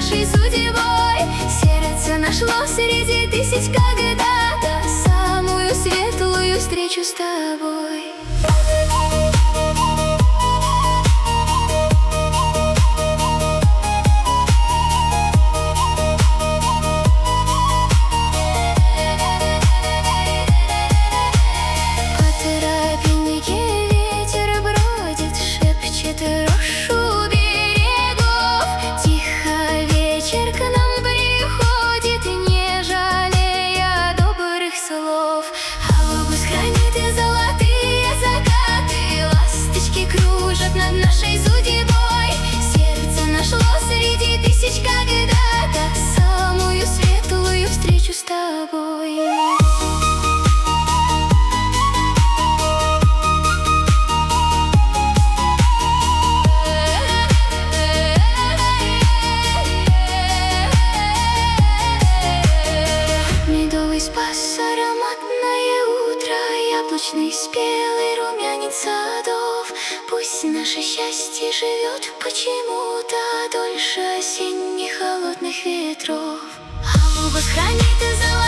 нашей судьбой. Сердце нашло среди тысяч когда-то самую светлую встречу с тобой. С тобой. Медовый спас, ароматное утро, яблочный спелый румянец садов. Пусть наше счастье живет почему-то дольше осенних холодных ветров. Голубость хранит и